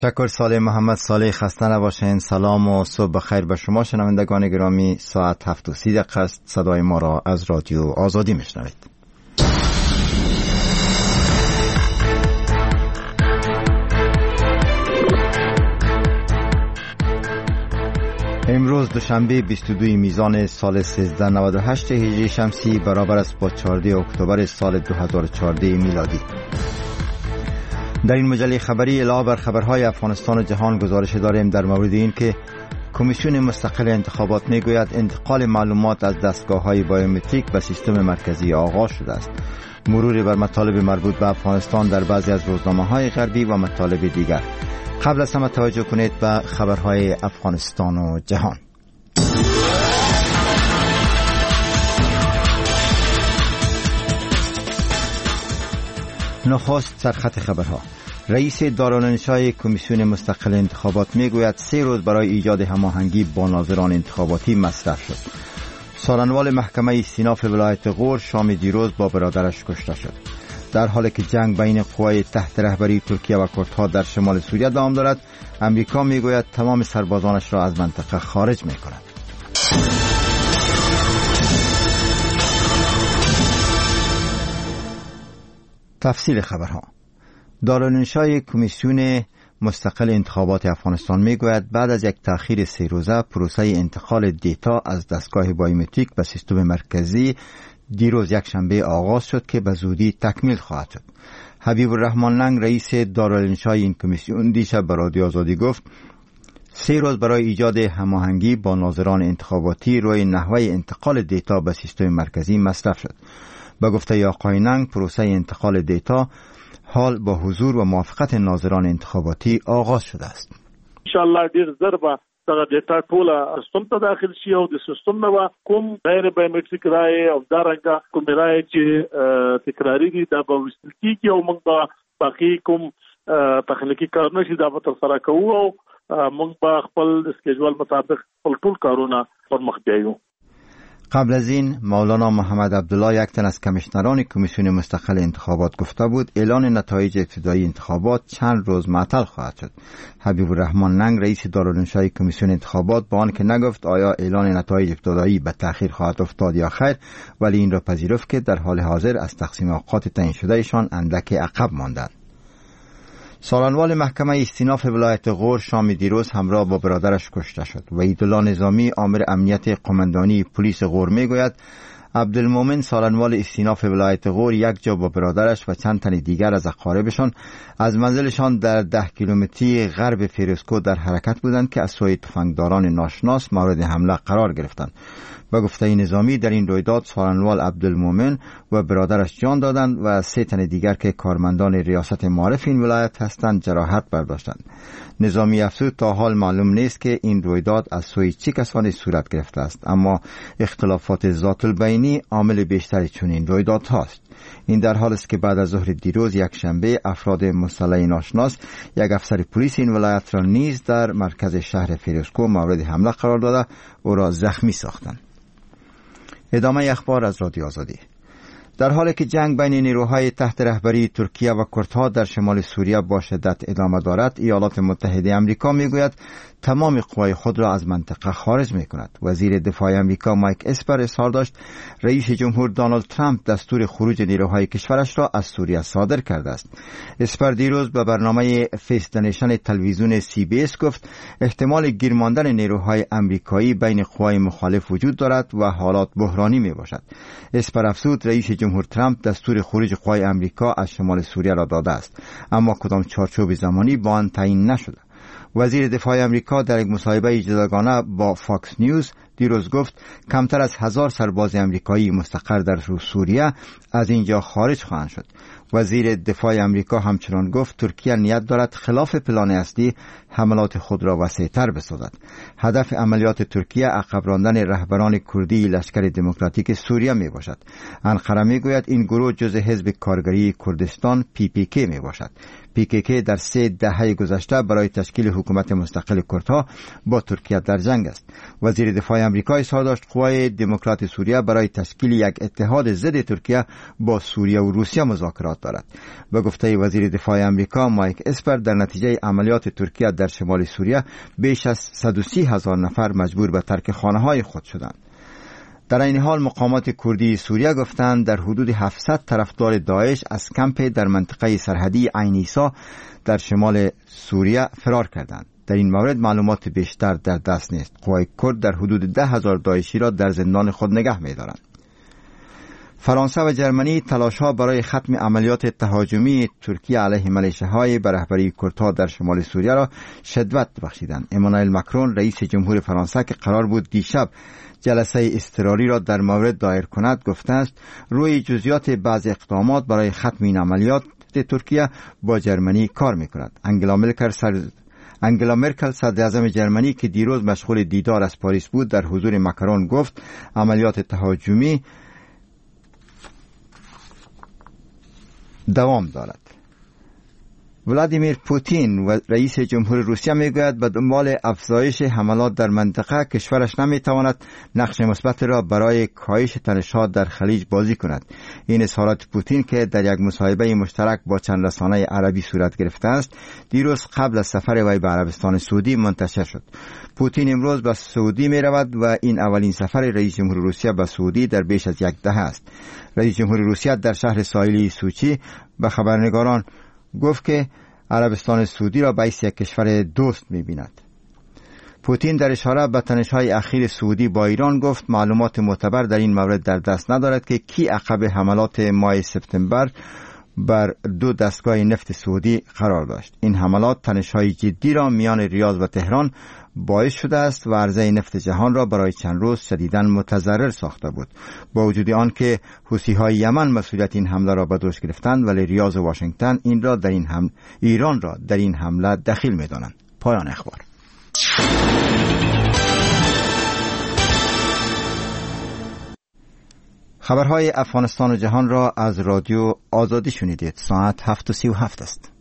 تشکر صالح محمد صالح، خسته نباشین. سلام و صبح بخیر به شما شنوندگان گرامی. ساعت 7:30 است. صدای ما را از رادیو آزادی میشنوید. امروز دوشنبه 22 میزان سال 1398 هجری شمسی برابر است با 14 اکتبر سال 2014 میلادی. در این مجله خبری علاوه بر خبرهای افغانستان و جهان گزارش داریم در مورد این که کمیسیون مستقل انتخابات میگوید انتقال معلومات از دستگاه‌های بایومتریک به سیستم مرکزی آغاز شده است. مروری بر مطالب مربوط به افغانستان در بعضی از روزنامه‌های غربی و مطالب دیگر. قبل از همه توجه کنید به خبرهای افغانستان و جهان. نخست سرخط خبرها. رئیس دارالانشای کمیسیون مستقل انتخابات میگوید 3 روز برای ایجاد هماهنگی با ناظران انتخاباتی مصرف شد. سالنوال محکمه استیناف ولایت غور شام دیروز با برادرش کشته شد. در حالی که جنگ بین قوای تحت رهبری ترکیه و کردها در شمال سوریه دوام دارد، امریکا میگوید تمام سربازانش را از منطقه خارج میکند. تفصیل خبرها. دارالانشای کمیسیون مستقل انتخابات افغانستان میگوید بعد از یک تأخیر 3 روزه پروسه انتقال دیتا از دستگاه بایومتریک به سیستم مرکزی دیروز یک شنبه آغاز شد که به زودی تکمیل خواهد شد. حبیب الرحمن لنگ رئیس دارالانشای این کمیسیون دیشب به رادیو آزادی گفت 3 روز برای ایجاد هماهنگی با ناظران انتخاباتی روی نحوه انتقال دیتا به سیستم مرکزی مصرف شد. به گفته آقای لنگ پروسه انتقال دیتا حال با حضور و موافقت ناظران انتخاباتی آغاز شده است. ان شاء الله ډیر ضربه دغه ډیټا ټوله سیستم ته داخل شي او د سیستم نه کوم غیر بایومټریک رای او دارنګه کوم رای چې تکراری دي دا به وستل کیږي او موږ به باقي کوم تخنیکی کارونه چې دا به تر سره کوو او موږ به خپل اسکیجول مطابق ټول کارونه پرمخ بیایو. قبل از این مولانا محمد عبدالله، یک تن از کمیشنران کمیسیون مستقل انتخابات، گفته بود اعلان نتایج ابتدایی انتخابات چند روز معطل خواهد شد. حبیب الرحمن لنگ رئیس دارالانشای کمیسیون انتخابات با آنکه نگفت آیا اعلان نتایج ابتدایی به تأخیر خواهد افتاد یا خیر، ولی این را پذیرفت که در حال حاضر از تقسیم اوقات تعیین شدهشان اندک عقب ماندند. سالنوال محکمه استیناف ولایت غور شام دیروز همراه با برادرش کشته شد. وحیدالله نظامی آمر امنیت قماندانی پلیس غور میگوید عبدالمومن سالنوال استیناف ولایت غور یک جا با برادرش و چند تن دیگر از اقاربشان از منزلشان در 10 کیلومتری غرب فیروزکوه در حرکت بودند که از سوی تفنگداران ناشناس مورد حمله قرار گرفتند. به گفته نظامی در این رویداد سالنوال عبدالمومن و برادرش جان دادند و 3 تن دیگر که کارمندان ریاست معارف این ولایت هستند جراحت برداشتند. نظامی افزود تا حال معلوم نیست که این رویداد از سوی چه کسانی صورت گرفته است، اما اختلافات ذات البینی عامل بیشتری چنین رویداد هاست. این در حال است که بعد از ظهر دیروز یک شنبه افراد مسلح ناشناس یک افسر پلیس این ولایت را نیز در مرکز شهر فیروزکوه مورد حمله قرار داده او را زخمی ساختند. ادامه اخبار از رادیو آزادی. در حالی که جنگ بین نیروهای تحت رهبری ترکیه و کردها در شمال سوریه با شدت ادامه دارد، ایالات متحده آمریکا میگوید تمام قوای خود را از منطقه خارج میکند. وزیر دفاع آمریکا مایک اسپر اظهار داشت رئیس جمهور دونالد ترامپ دستور خروج نیروهای کشورش را از سوریه صادر کرده است. اسپر دیروز به برنامه فیس دنیشن تلویزیون CBS گفت احتمال گیر ماندن نیروهای آمریکایی بین قوای مخالف وجود دارد و حالات بحرانی میباشد. اسپر افزود رئیس جمهور ترامپ دستور خروج قوای آمریکا از شمال سوریه را داده است، اما کدام چارچوب زمانی با آن تعیین نشده. وزیر دفاع آمریکا در یک مصاحبه جداگانه با فاکس نیوز دیروز گفت کمتر از 1000 سرباز آمریکایی مستقر در سوریه از اینجا خارج خواهند شد. وزیر دفاع آمریکا همچنان گفت ترکیه نیت دارد خلاف پلان اصلی حملات خود را وسیع‌تر بسازد. هدف عملیات ترکیه عقب راندن رهبران کردی لشکر دموکراتیک سوریه می باشد. انقره می گوید این گروه جزء حزب کارگری کردستان PPK می باشد. PKK در 3 دهه گذشته برای تشکیل حکومت مستقل کردها با ترکیه در جنگ است. وزیر دفاع آمریکا اظهار داشت قوای دموکرات سوریه برای تشکیل یک اتحاد ضد ترکیه با سوریه و روسیه مذاکرات دارد. به گفته وزیر دفاع امریکا مایک اسپر، در نتیجه عملیات ترکیه در شمال سوریه بیش از 130,000 نفر مجبور به ترک خانه‌های خود شدند. در این حال مقامات کردی سوریه گفتند در حدود 700 طرفدار داعش از کمپ در منطقه سرحدی عین عیسی در شمال سوریه فرار کردند. در این مورد معلومات بیشتر در دست نیست. قوای کرد در حدود 10,000 داعشی را در زندان خود نگه می‌دارند. فرانسه و جرمنی تلاش‌ها برای ختم عملیات تهاجمی ترکیه علیه میلیشیاهای به رهبری کردها در شمال سوریه را شدت بخشیدند. امانوئل مکرون رئیس جمهور فرانسه که قرار بود دیشب جلسه اضطراری را در مورد دایر کند گفته است روی جزئیات بعض اقدامات برای ختم این عملیات ترکیه با جرمنی کار می‌کند. انگلا مرکل صدر اعظم جرمنی که دیروز مشغول دیدار از پاریس بود در حضور مکرون گفت عملیات تهاجمی دوام دارد. ولادیمیر پوتین و رئیس جمهور روسیه میگوید به دنبال افزایش حملات در منطقه کشورش نمیتواند نقش مثبت را برای کاهش تنش‌ها در خلیج بازی کند. این اظهارات پوتین که در یک مصاحبه مشترک با چند رسانه عربی صورت گرفته است دیروز قبل از سفر وی به عربستان سعودی منتشر شد. پوتین امروز به سعودی می رود و این اولین سفر رئیس جمهور روسیه به سعودی در بیش از یک دهه است. رئیس جمهور روسیه در شهر ساحلی سوچی به خبرنگاران گفت که عربستان سعودی را به حیث یک کشور دوست می‌بیند. پوتین در اشاره به تنش‌های اخیر سعودی با ایران گفت معلومات معتبر در این مورد در دست ندارد که کی عقب حملات ماه سپتامبر بر 2 دستگاه نفت سعودی قرار داشت. این حملات تنش‌های جدی را میان ریاض و تهران باعث شده است و عرضه نفت جهان را برای چند روز شدیداً متضرر ساخته بود. با وجود آن که حوثی‌های یمن مسئولیت این حمله را به دوش گرفتند ولی ریاض و واشنگتن ایران را در این حمله دخیل می‌دانند. پایان اخبار. خبرهای افغانستان و جهان را از رادیو آزادی شنیدید. ساعت 7:37 است.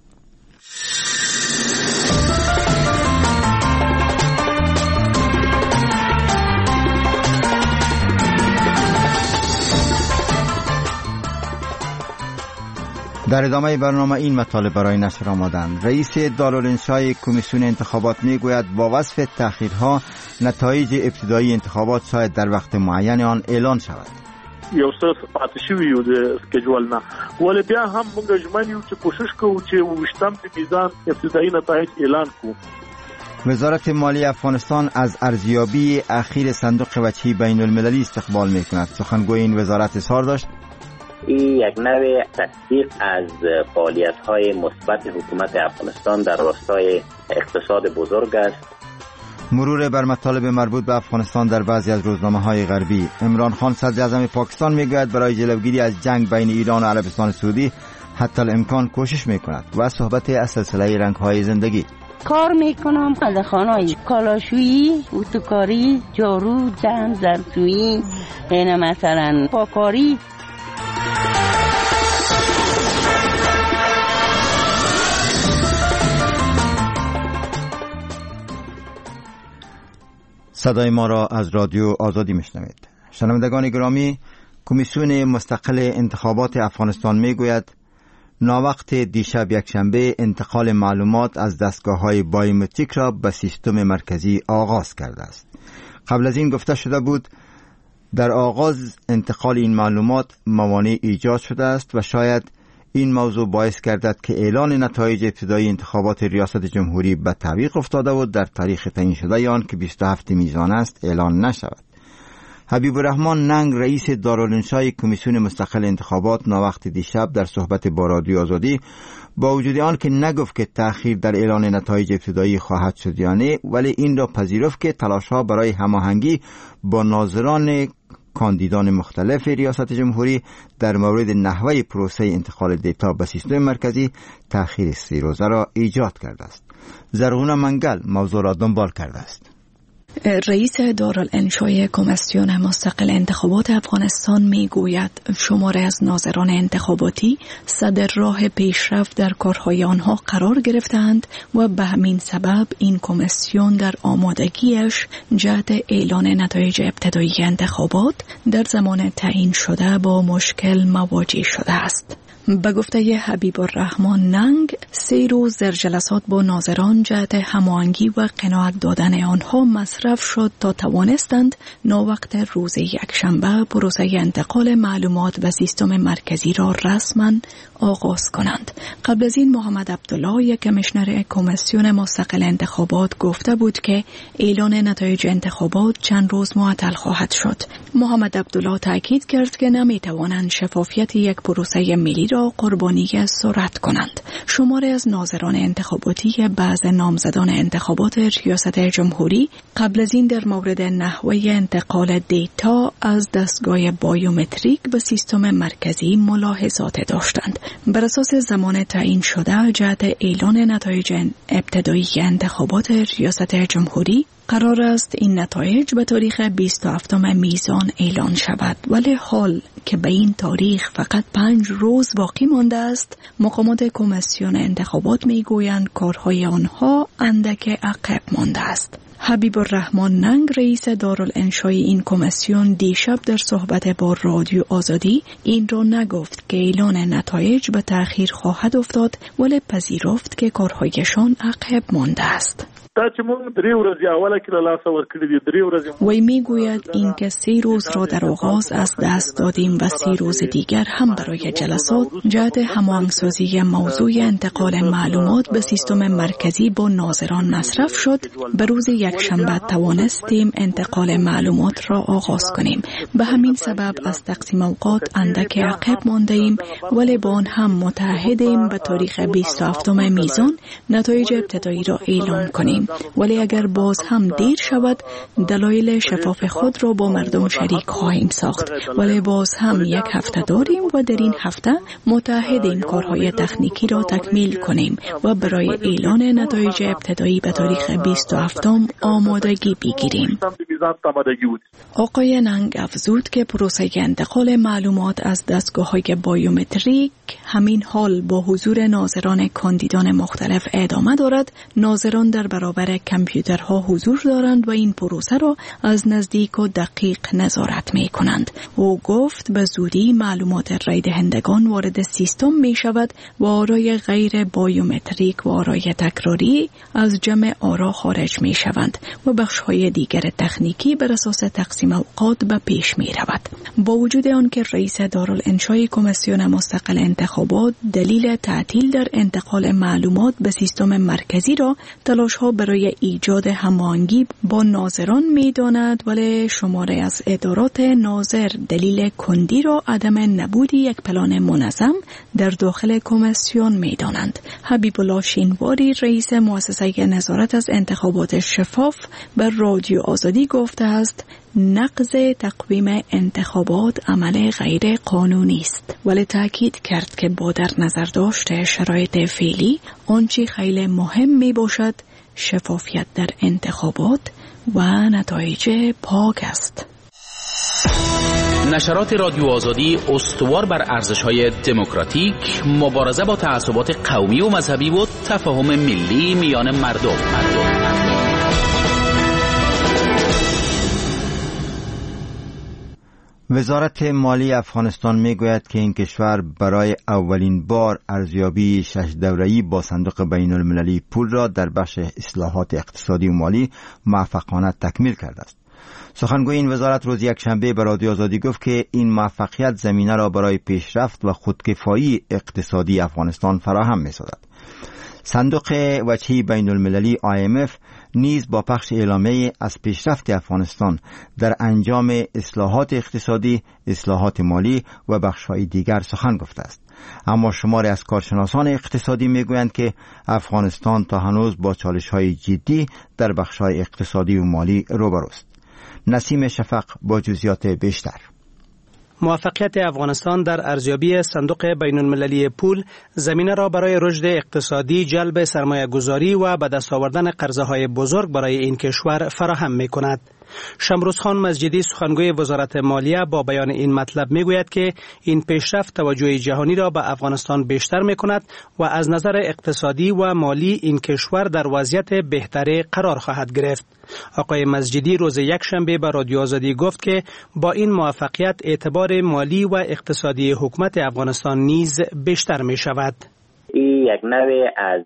در ادامه برنامه این مطالب برای نشر آمدند. رئیس دارالانشای کمیسیون انتخابات میگوید با وصف تأخیرها نتایج ابتدایی انتخابات شاید در وقت معین آن اعلان شود. یو څه پاتې شوي یو د سکیجول نه ولې بیا هم موږ ژمن یو چې کوشش کوو چې وشتم د میزان ابتدایي نتایج اعلان کړو. وزارت مالی افغانستان از ارزیابی اخیر صندوق وجهی بین المللی استقبال میکند. سخنگوی این وزارت اظهار داشت این یک نوع تصدیق از فعالیت‌های مثبت حکومت افغانستان در راستای اقتصاد بزرگ است. مرور بر مطالب مربوط به افغانستان در بعضی از روزنامه‌های غربی. عمران خان صدر اعظم پاکستان میگوید برای جلوگیری از جنگ بین ایران و عربستان سعودی حتی الامکان کوشش میکند و صحبت از سلسله رنگ‌های زندگی. کار میکنم در خانه‌های کالاشویی، اتوکاری، جارو، جمع، ظرفشویی، مثلا پاکاری. صدای ما را از رادیو آزادی میشنوید. شنوندگان گرامی، کمیسیون مستقل انتخابات افغانستان میگوید ناوقت دیشب یکشنبه انتقال معلومات از دستگاه‌های بایومتریک را به سیستم مرکزی آغاز کرده است. قبل از این گفته شده بود در آغاز انتقال این معلومات موانع ایجاد شده است و شاید این موضوع باعث گردد که اعلان نتایج ابتدایی انتخابات ریاست جمهوری به تعویق افتاده و در تاریخ تعیین شده آن که 27 میزان است اعلان نشود. حبیب الرحمن ننگ رئیس دارالانشای کمیسیون مستقل انتخابات ناوقت دیشب در صحبت با رادیو آزادی با وجود آن که نگفت که تأخیر در اعلان نتایج ابتدایی خواهد شد یا نه، ولی این را پذیرفت که تلاش‌ها برای هماهنگی با ناظران کاندیدان مختلف ریاست جمهوری در مورد نحوه پروسه انتقال دیتا به سیستم مرکزی تأخیر 3 روزه را ایجاد کرده است. زرغونه منگل موضوع را دنبال کرده است. رئیس دارالانشای کمیسیون مستقل انتخابات افغانستان میگوید شماری از ناظران انتخاباتی صدر راه پیشرفت در کارهای آنها قرار گرفتند و به همین سبب این کمیسیون در آمادگیش جهت اعلان نتایج ابتدایی انتخابات در زمان تعیین شده با مشکل مواجه شده است. به گفته حبیب الرحمن ننگ، 3 روز در جلسات با ناظران جهت هماهنگی و قناعت دادن آنها مصرف شد تا توانستند ناوقت روز یکشنبه پروسه انتقال معلومات به سیستم مرکزی را رسما آغاز کنند. قبل از این محمد عبدالله کمیشنر کمیسیون مستقل انتخابات گفته بود که اعلان نتایج انتخابات چند روز معطل خواهد شد. محمد عبدالله تاکید کرد که نمیتوانند شفافیت یک پروسه ملی را قربانی سرعت کنند. شماری از ناظران انتخاباتی بعض نامزدان انتخابات ریاست جمهوری قبل از این در مورد نحوه انتقال دیتا از دستگاه بایومتریک به سیستم مرکزی ملاحظات داشتند. بر اساس زمان تعیین شده جهت اعلان نتایج ابتدایی انتخابات ریاست جمهوری قرار است این نتایج به تاریخ 27 میزان اعلان شود، ولی حال که به این تاریخ فقط 5 روز باقی مانده است، مقامات کمیسیون انتخابات میگویند کارهای آنها اندک عقب مانده است. حبیب الرحمن ننگ رئیس دارالانشای این کمیسیون دیشب در صحبت با رادیو آزادی این را نگفت که اعلان نتایج به تأخیر خواهد افتاد، ولی پذیرفت که کارهایشان عقب مانده است. وی میگوید این که 3 روز را در آغاز از دست دادیم و 3 روز دیگر هم برای جلسات جهت هماهنگسازی موضوع انتقال معلومات به سیستم مرکزی با ناظران مصرف شد. به روز یکشنبه توانستیم انتقال معلومات را آغاز کنیم. به همین سبب از تقسیم اوقات اندک عقب مانده ایم، ولی با آن هم متعهدیم به تاریخ 27 میزان نتایج ابتدایی را اعلان کنیم. ولی اگر باز هم دیر شود دلایل شفاف خود را با مردم شریک خواهیم ساخت، ولی باز هم 1 هفته داریم و در این هفته متعهدیم کارهای تکنیکی را تکمیل کنیم و برای اعلان نتایج ابتدایی به تاریخ 27 آمادگی بگیریم. آقای ننگ افزود که پروسه انتقال معلومات از دستگاه‌های بایومتریک همین حال با حضور ناظران کاندیدان مختلف ادامه دارد. ناظران در برابر کامپیوترها حضور دارند و این پروسه را از نزدیک و دقیق نظارت می کنند. او گفت به زودی معلومات رای دهندگان وارد سیستم می شود و آرای غیر بایومتریک و آرای تکراری از جمع آرا خارج می شوند و بخش‌های دیگر تکنیکی بر اساس تقسیم اوقات به پیش می رود. با وجود آنکه رئیس دارالانشای کمیسیون مستقل انتخابات دلیل تعطیل در انتقال معلومات به سیستم مرکزی را تلاش‌ها برای ایجاد هماهنگی با ناظران می‌داند، ولی شماری از ادارات ناظر دلیل کندی را عدم نبود یک پلان منظم در داخل کمیسیون می‌دانند. حبیب الله شینواری رئیس مؤسسه نظارت از انتخابات شفاف به رادیو آزادی گفته است نقض تقویم انتخابات عمل غیر قانونی است، ولی تاکید کرد که با در نظر داشت شرایط فعلی آنچه خیلی مهم می باشد شفافیت در انتخابات و نتایج پاک است. نشرات رادیو آزادی استوار بر ارزش‌های دموکراتیک، مبارزه با تعصبات قومی و مذهبی و تفاهم ملی میان مردم. وزارت مالی افغانستان میگوید که این کشور برای اولین بار ارزیابی 6 دوره‌ای با صندوق بین المللی پول را در بخش اصلاحات اقتصادی و مالی موفقانه تکمیل کرده است. سخنگوی این وزارت روز یکشنبه به رادیو آزادی گفت که این موفقیت زمینه را برای پیشرفت و خودکفایی اقتصادی افغانستان فراهم می‌سازد. صندوق وجهی بین المللی IMF نیز با پخش اعلامیه از پیشرفت افغانستان در انجام اصلاحات اقتصادی، اصلاحات مالی و بخش‌های دیگر سخن گفته است. اما شماری از کارشناسان اقتصادی میگویند که افغانستان تا هنوز با چالش‌های جدی در بخش‌های اقتصادی و مالی روبروست. نسیم شفق با جزئیات بیشتر. موفقیت افغانستان در ارزیابی صندوق بین المللی پول زمینه را برای رشد اقتصادی، جلب سرمایه گذاری و به دست آوردن قرضه‌های بزرگ برای این کشور فراهم می کند. شمروزخان مسجدی سخنگوی وزارت مالیه با بیان این مطلب میگوید که این پیشرفت توجه جهانی را به افغانستان بیشتر میکند و از نظر اقتصادی و مالی این کشور در وضعیت بهتری قرار خواهد گرفت. آقای مسجدی روز یکشنبه به رادیو آزادی گفت که با این موفقیت اعتبار مالی و اقتصادی حکومت افغانستان نیز بیشتر می شود. این یک نوع از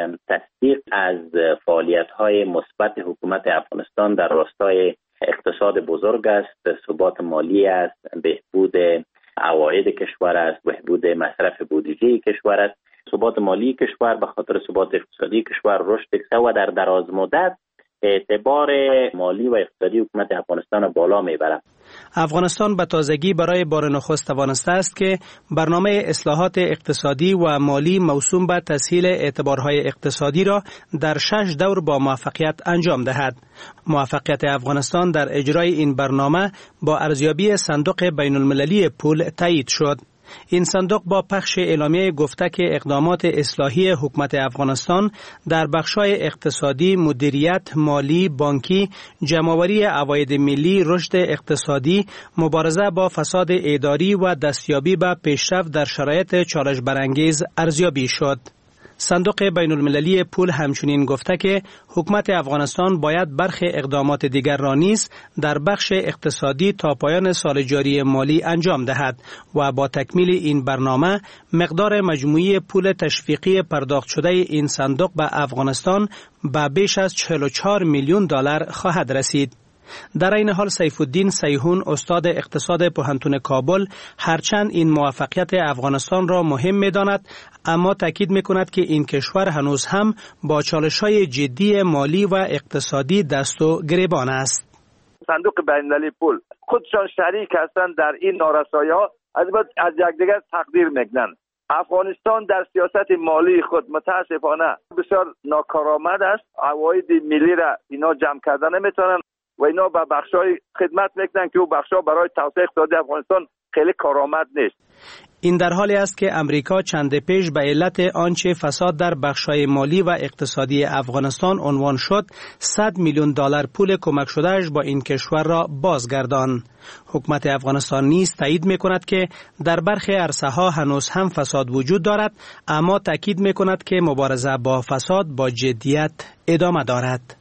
تصدیق از فعالیت‌های مثبت حکومت افغانستان در راستای اقتصاد بزرگ است، ثبات مالی است، بهبود عواید کشور است، بهبود مصرف بودجه کشور است. ثبات مالی کشور به خاطر ثبات اقتصادی کشور رشد و در دراز مدت اعتبار مالی و اقتصادی حکومت افغانستان را بالا میبرد. افغانستان به تازگی برای بار نخست توانسته است که برنامه اصلاحات اقتصادی و مالی موسوم به تسهیل اعتبارهای اقتصادی را در 6 دور با موفقیت انجام دهد. موفقیت افغانستان در اجرای این برنامه با ارزیابی صندوق بین المللی پول تایید شد. این صندوق با پخش اعلامیه گفته که اقدامات اصلاحی حکومت افغانستان در بخش‌های اقتصادی، مدیریت، مالی، بانکی، جمع‌آوری عواید ملی، رشد اقتصادی، مبارزه با فساد اداری و دستیابی به پیشرفت در شرایط چالش برانگیز ارزیابی شد. صندوق بین المللی پول همچنین گفته که حکومت افغانستان باید برخی اقدامات دیگر را نیز در بخش اقتصادی تا پایان سال جاری مالی انجام دهد و با تکمیل این برنامه مقدار مجموعی پول تشویقی پرداخت شده این صندوق به افغانستان به بیش از 44 میلیون دلار خواهد رسید. در این حال سیف الدین سیحون استاد اقتصاد پوهنتون کابل هرچند این موفقیت افغانستان را مهم می‌داند اما تاکید می‌کند که این کشور هنوز هم با چالش‌های جدی مالی و اقتصادی دست و گریبان است. صندوق بین‌المللی پول خودشان شریک هستند در این نارسایی‌ها، از یکدیگر تقدیر می‌کنند. افغانستان در سیاست مالی خود متاسفانه بسیار ناکارآمد است. عواید ملی را اینا جمع کردن نمی‌تونن و اینا به بخشای خدمت میکنن که او بخشا برای توسعه اقتصادی افغانستان خیلی کارآمد نیست. این در حالی است که امریکا چند پیش به علت آنچه فساد در بخشای مالی و اقتصادی افغانستان عنوان شد 100 میلیون دلار پول کمک شدهش با این کشور را بازگردان. حکومت افغانستان نیز تایید میکند که در برخی عرصه‌ها هنوز هم فساد وجود دارد اما تاکید میکند که مبارزه با فساد با جدیت ادامه دارد.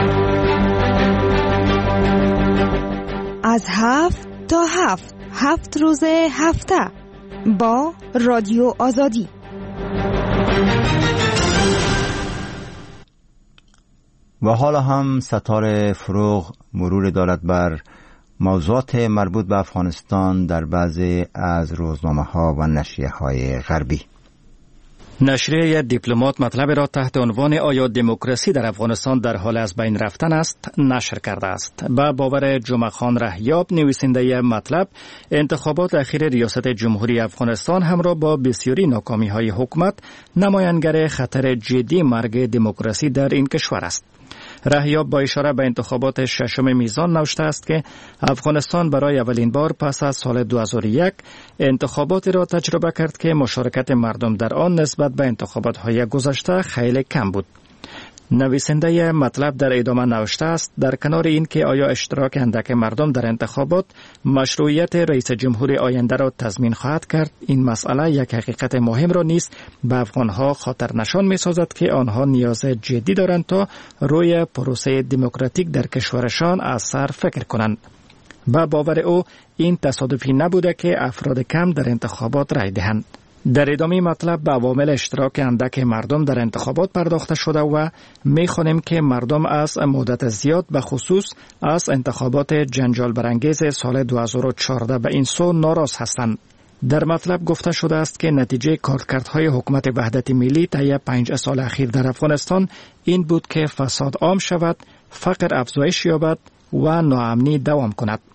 از 7 تا 7 روز هفته با رادیو آزادی. و حالا هم ستاره فروغ مرور دارد بر موضوعات مربوط به افغانستان در بعضی از روزنامه‌ها و نشریه‌های غربی. نشریه دیپلمات مطلب را تحت عنوان آیا دموکراسی در افغانستان در حال از بین رفتن است نشر کرده است. با باور جمعه خان رهیاب نویسنده مطلب، انتخابات اخیر ریاست جمهوری افغانستان همراه با بسیاری ناکامی‌های حکومت نمایانگر خطر جدی مرگ دموکراسی در این کشور است. رهیاب با اشاره به انتخابات ششم میزان نوشته است که افغانستان برای اولین بار پس از سال 2001 انتخاباتی را تجربه کرد که مشارکت مردم در آن نسبت به انتخابات‌های گذشته خیلی کم بود. نویسنده مطلب در ادامه نوشته است در کنار این که آیا اشتراک اندک مردم در انتخابات مشروعیت رئیس جمهور آینده را تضمین خواهد کرد، این مسئله یک حقیقت مهم را نیز به افغانها خاطر نشان می سازد که آنها نیاز جدی دارند تا روی پروسه دموکراتیک در کشورشان از سر فکر کنند. با باور او این تصادفی نبوده که افراد کم در انتخابات رای دهند. در ادامه مطلب به عوامل اشتراک اندک مردم در انتخابات پرداخته شده و می‌خوانیم که مردم از مدت زیاد به خصوص از انتخابات جنجال برانگیز سال 2014 به این سو ناراض هستند. در مطلب گفته شده است که نتیجه کارکردهای حکومت وحدت ملی طی 5 سال اخیر در افغانستان این بود که فساد عام شود، فقر افزایش یابد و ناامنی دوام کند.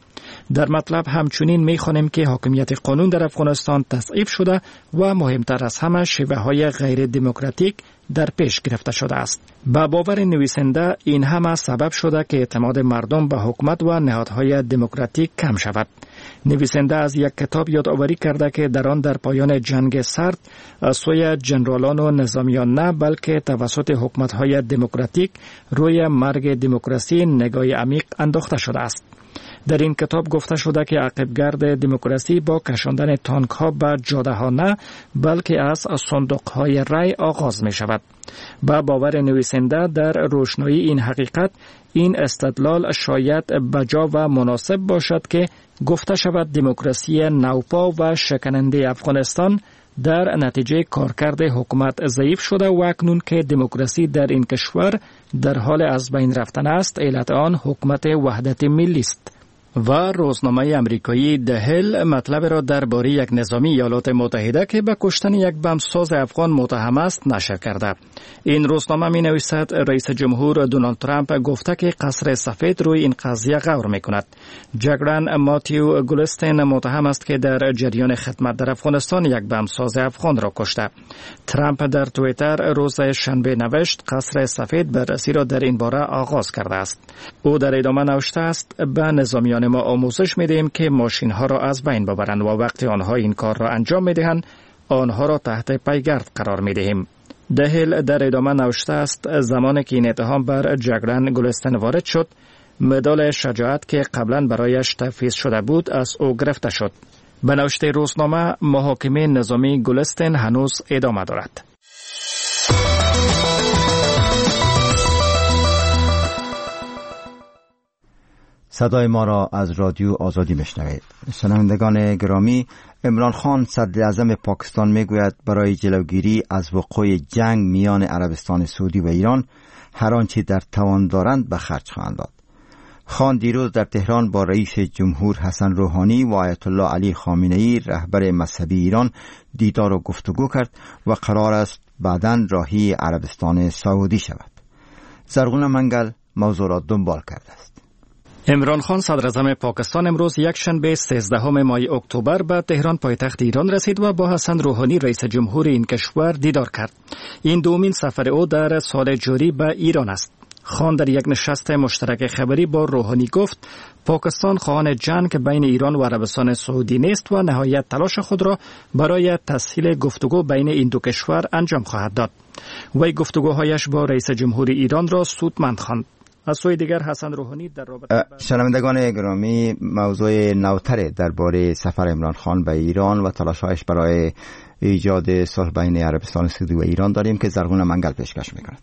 در مطلب همچنین می‌خوانیم که حاکمیت قانون در افغانستان تضعیف شده و مهمتر از همه شیوه‌های غیر دموکراتیک در پیش گرفته شده است. با باور نویسنده این همه سبب شده که اعتماد مردم به حکومت و نهادهای دموکراتیک کم شود. نویسنده از یک کتاب یادآوری کرده که در آن در پایان جنگ سرد از سوی جنرالان و نظامیان نه بلکه توسط حکومت‌های دموکراتیک روی مرگ دموکراسی نگاه عمیق انداخته شده است. در این کتاب گفته شده که عقبگرد دموکراسی با کشاندن تانک ها به جاده ها نه بلکه از صندوق های رای آغاز می شود. با باور نویسنده در روشنایی این حقیقت این استدلال شاید بجا و مناسب باشد که گفته شود دموکراسی نوپا و شکننده افغانستان در نتیجه کارکرد حکومت ضعیف شده و اکنون که دموکراسی در این کشور در حال از بین رفتن است علت آن حکومت وحدت ملی است. و روزنامه امریکایی د هیل مطلب را درباره یک نظامی ایالات متحده که به کشتن یک بمبساز افغان متهم است نشر کرده. این روزنامه می نویسد رئیس جمهور دونالد ترامپ گفته که قصر سفید روی این قضیه غور می کند. جگرن ماتیو گولستین متهم است که در جریان خدمت در افغانستان یک بمبساز افغان را کشته. ترامپ در توییتر روز شنبه نوشت قصر سفید بررسی را در این باره آغاز کرده است. او در ادامه نوشته است به نظامیان ما آموزش می‌دهیم که ماشین ها را از بین ببرند و وقتی آنها این کار را انجام می‌دهند آنها را تحت پیگرد قرار می‌دهیم. دهل در ادامه نوشته است زمانی که این اتهام بر جگرن گولستن وارد شد مدال شجاعت که قبلا برایش تفویض شده بود از او گرفته شد. به نوشته روزنامه محاکمه نظامی گولستن هنوز ادامه دارد. صدای ما را از رادیو آزادی میشنوید. شنوندگان گرامی، عمران خان صدر اعظم پاکستان میگوید برای جلوگیری از وقوع جنگ میان عربستان سعودی و ایران هر آنچه در توان دارند به خرج خواهند داد. خان دیروز در تهران با رئیس جمهور حسن روحانی و آیت الله علی خامنه‌ای رهبر مذهبی ایران دیدار و گفتگو کرد و قرار است بعداً راهی عربستان سعودی شود. زرغون منگل موضوع را دنبال کرده است. عمران خان صدر اعظم پاکستان امروز یکشنبه 13 ماه اکتبر به تهران پایتخت ایران رسید و با حسن روحانی رئیس جمهور این کشور دیدار کرد. این دومین سفر او در سال جاری به ایران است. خان در یک نشست مشترک خبری با روحانی گفت پاکستان خواهان جنگ بین ایران و عربستان سعودی نیست و نهایت تلاش خود را برای تسهیل گفتگو بین این دو کشور انجام خواهد داد. وی گفتگوهایش با رئیس جمهور ایران را سودمند خواند. از سوی دیگر حسن روحانی در رابطه شنوندگان گرامی، موضوع نوتر درباره سفر عمران خان به ایران و تلاش‌هایش برای ایجاد صلح بین عربستان سعودی و ایران داریم که زرغون منگل پیشکش می‌کند.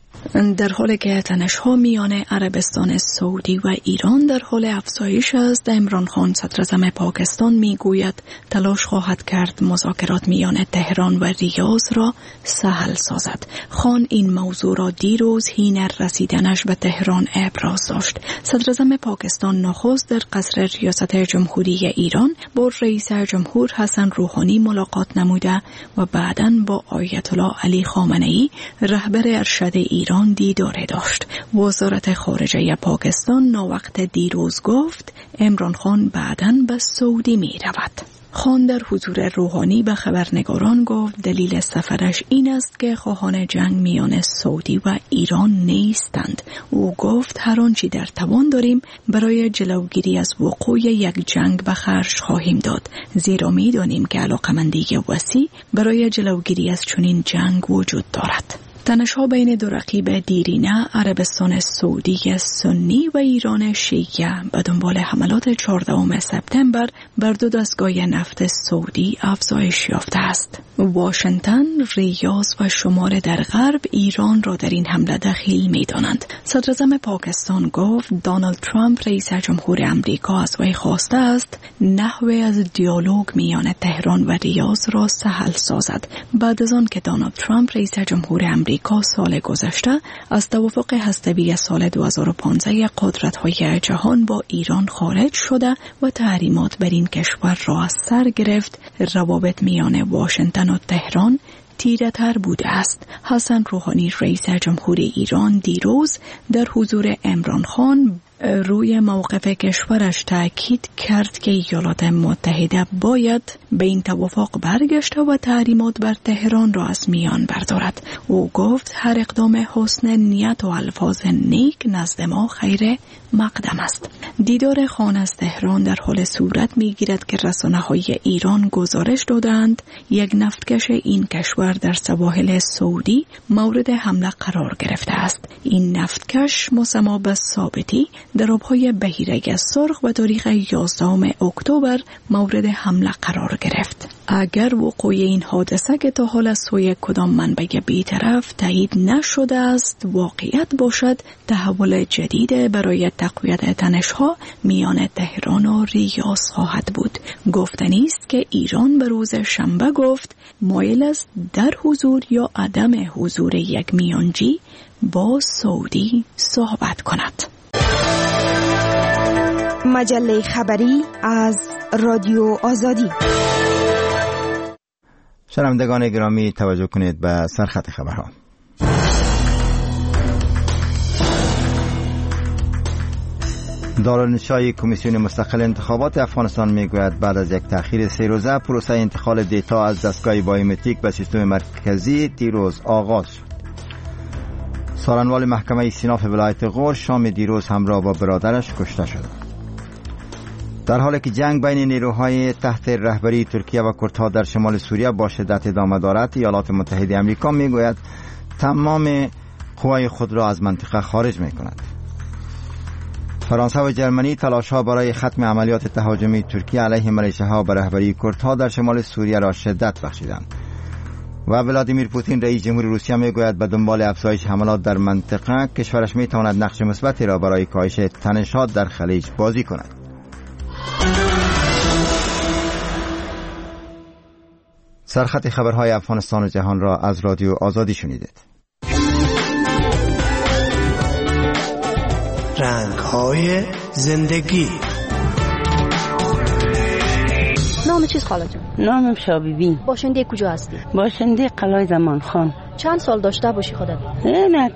در حالی که تنش‌ها میان عربستان سعودی و ایران در حال افزایش است، عمران خان صدر اعظم پاکستان میگوید تلاش خواهد کرد مذاکرات میان تهران و ریاض را سهل سازد. خان این موضوع را دیروز حین رسیدنش به تهران ابراز داشت. صدر اعظم پاکستان نخست در قصر ریاست جمهوری ایران با رئیس جمهور حسن روحانی ملاقات نموده و بعداً با آیت الله علی خامنه‌ای رهبر ارشد ایران دیدار داشت. وزارت خارجه پاکستان ناوقت دیروز گفت عمران خان بعداً به سعودی می رود. خان در حضور روحانی به خبرنگاران گفت دلیل سفرش این است که خواهان جنگ میان سعودی و ایران نیستند. او گفت هر آنچه در توان داریم برای جلوگیری از وقوع یک جنگ به خرج خواهیم داد، زیرا می دانیم که علاقمندی وسیع برای جلوگیری از چنین جنگ وجود دارد. تنش‌ها بین دو رقیب دیرینه عربستان سعودی سنی و ایران شیعه به دنبال حملات 14 سپتامبر بر دو دستگاه نفت سعودی افزایش یافته است. واشنگتن، ریاض و شمال در غرب ایران را در این حمله دخیل می‌دانند. صدر اعظم پاکستان گفت دونالد ترامپ رئیس جمهور آمریکا از وی خواسته است نحوه از دیالوگ میان تهران و ریاض را سهل سازد. بعد از آن که دونالد ترامپ رئیس جمهور آمریکا سال گذشته از توافق هسته‌ای سال 2015 قدرت‌های جهان با ایران خارج شده و تحریمات بر این کشور را از سر گرفت، روابط میان واشنگتن و تهران تیره تر بوده است. حسن روحانی رئیس جمهور ایران دیروز در حضور عمران خان روی موقف کشورش تأکید کرد که ایالات متحده باید به این توافق برگشته و تحریمات بر تهران را از میان بردارد. او گفت هر اقدام حسن نیت و الفاظ نیک نزد ما خیر مقدم است. دیدار خان از تهران در حال صورت می‌گیرد که رسانه‌های ایران گزارش دادند یک نفتکش این کشور در سواحل سعودی مورد حمله قرار گرفته است. این نفتکش مسمى به ثابتی در آب‌های بحیره سرخ و تاریخ 11 اکتبر مورد حمله قرار گرفت. اگر وقوع این حادثه که تا حال از سوی کدام منبع بی‌طرف تایید نشده است واقعیت باشد، تحول جدید برای تقویت تنش‌ها میان تهران و ریاض خواهد بود. گفتنی است که ایران به روز شنبه گفت مایل است در حضور یا عدم حضور یک میانجی با سعودی صحبت کند. مجله خبری از رادیو آزادی. شنوندگان گرامی توجه کنید به سرخط خبرها. دارالانشای کمیسیون مستقل انتخابات افغانستان میگوید بعد از یک تأخیر 3 روزه پروسه انتقال دیتا از دستگاه بایومتریک به سیستم مرکزی دیروز آغاز شد. سارنوال محکمه استیناف ولایت غور شام دیروز همراه با برادرش کشته شد. در حالی که جنگ بین نیروهای تحت رهبری ترکیه و کردها در شمال سوریه با شدت ادامه دارد، ایالات متحده آمریکا میگوید تمام قوای خود را از منطقه خارج میکند. فرانسه و جرمنی تلاش‌ها برای ختم عملیات تهاجمی ترکیه علیه میلیشیاها به رهبری کردها در شمال سوریه را شدت بخشیدند. و ولادیمیر پوتین رئیس جمهور روسیه میگوید به دنبال افزایش حملات در منطقه کشورش میتواند نقش مثبتی را برای کاهش تنش‌ها در خلیج بازی کند. سرخط خبرهای افغانستان و جهان را از رادیو آزادی شنیدید. رنگ‌های زندگی. نام چیست خاله جان؟ نامم شابیبی. باشنده کجا هستی؟ باشنده قلعه زمان خان. چند سال داشته باشی خودت؟ نه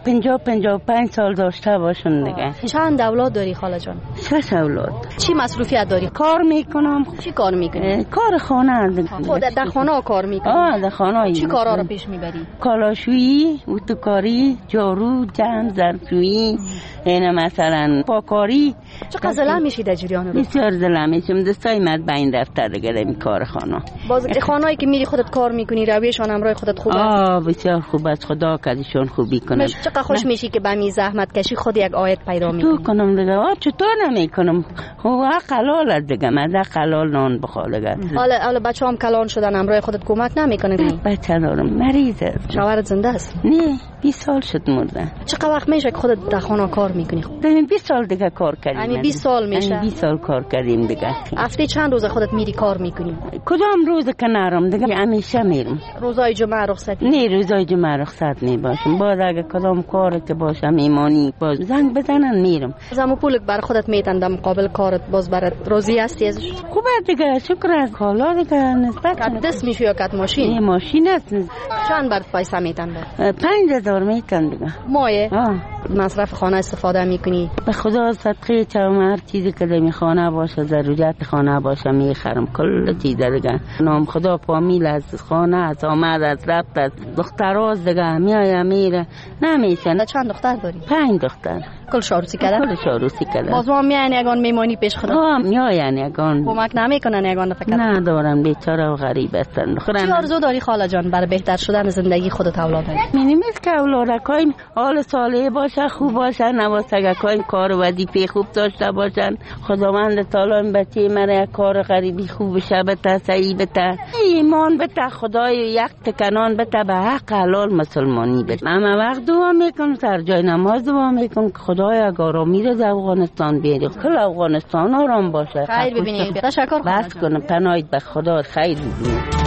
50-55 سال داشته باشم دیگه. چند اولاد داری خاله جان؟ 6 اولاد. چی مسئولیت داری؟ کار میکنم. چی کار میکنی؟ کار خانه دیگه. خودت در خانه کار میکنی؟ در خانه. چی کارا رو پیش میبری؟ کالاشویی، اتوکاری، جارو، جمع، ظرفشویی، اینا مثلا پاکاری. چقدر زلم میشی در جریان رو؟ بسیار زلم میشم. دستای من بین دفتر دیگه این کار خانه. باز خانه‌ای که میری خودت کار میکنی رویشان همراه خودت خوبه؟ بسیار خوب است. خدا کدیشون خوبی کنه. چقدر خوش میشی که به می زحمت کشی خود یک آیت پیدا میکنی. تو کنم دیگه. چطور نمیکنم؟ خب حلال است دیگه. من حلال نان بخور دیگه. حالا بچه‌ام کلان شدن همراه خودت کمک نمیکنه؟ بچه دارم مریضه. شوهرت زنده است؟ نه 20 سال شد مرده. چقدر وقت میشه که خودت در خانه کار میکنی؟ ببین 20 سال دیگه کار کردیم. یعنی 20 سال میشه. 20 سال کار کردیم دیگه. هفته چند روز خودت میری کار میکنی؟ کدام روز که نرم دیگه همیشه میرم. روزای جمعه رخصتی؟ نه روزای جمعه رخصت نمیباشم. باز اگه کدام کار که باشم ایمانی باز زنگ بزنن میرم. زمو پول بر خودت میتن در مقابل کارت باز برات راضی هستی ازش؟ خوبه دیگه شکر از حالا دیگه نسبت کات دست میشی یا کات ماشین؟ نه ماشین است. چند برات پیسه میتن؟ 5000 میتن دیگه. مایه؟ مصرف خانه استفاده میکنی؟ به خدا صدقه چم هر چیزی که در خانه باشه ضرورت خانه باشه میخرم کل چیز دیگه. نام خدا فامیل از خانه از آمد از رفت از دختراز دیگه میای میره نمیشن. چند دختر داری؟ 5 دختر. کل شاروسی کردن؟ کل شاروسی کردن. باز ما میان یگان میمانی پیش خدا؟ میان یگان. کمک نمیکنن یگان فقط؟ نه دارن بیچاره و غریب هستن. چی آرزو داری خاله جان برای بهتر شدن زندگی خودت اولادت؟ مینیمس که اولادکایم حال صالح باشه خوب باشه نواسگکایم کار وظیفه خوب داشته باشن. خداوند تعالی بچه من کار غریبی خوب بشه بته صحیح بته ایمان بته خدای یک تکنان بته به حق حلال مسلمانی بته. من وقت دعا میکنم سر جای نماز دعا میکنم که خدای آرامی رو در افغانستان بیاره. کل افغانستان آرام باشه. خیر ببینید. تشکر. بس کنم پناهید به خدا خیر ببینید.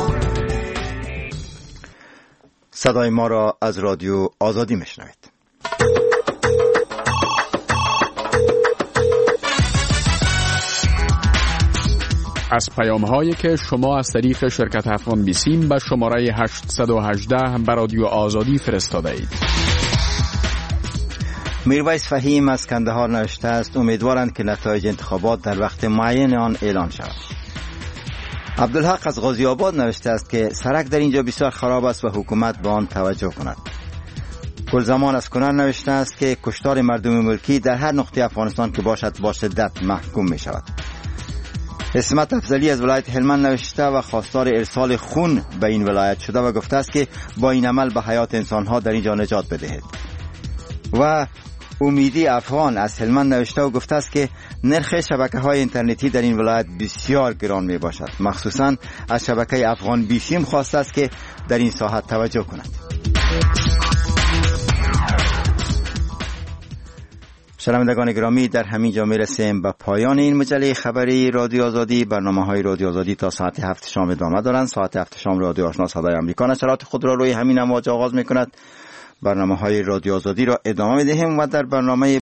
صدای ما را از رادیو آزادی میشنوید. از پیام‌هایی که شما از طریق شرکت افغان بیسیم به شماره 818 به رادیو آزادی فرستاده اید. میرویس فهیم از کندهار نوشته است امیدوارند که نتایج انتخابات در وقت معین آن اعلان شود. عبدالحق از غازی آباد نوشته است که سرک در اینجا بسیار خراب است و حکومت به آن توجه کند. گلزمان از کنر نوشته است که کشتار مردم ملکی در هر نقطه افغانستان که باشد با شدت محکوم می شود. اسمت افضلی از ولایت هلمند نوشته و خواستار ارسال خون به این ولایت شده و گفته است که با این عمل به حیات انسانها در اینجا نجات بدهید. و امیدی افغان از هلمند نوشته و گفته است که نرخ شبکه‌های اینترنتی در این ولایت بسیار گران می باشد. مخصوصاً از شبکه افغان بیسیم خواسته است که در این ساحت توجه کند. شنوندگان گرامی، در همین جا میرسیم به پایان این مجله خبری رادیو آزادی. برنامه‌های رادیو آزادی تا ساعت 7 شام ادامه دارند. ساعت 7 شام رادیو آشنا صدای آمریکا نشرات خود را روی همین امواج آغاز می‌کند. برنامه‌های رادیو آزادی را ادامه می‌دهیم و در برنامه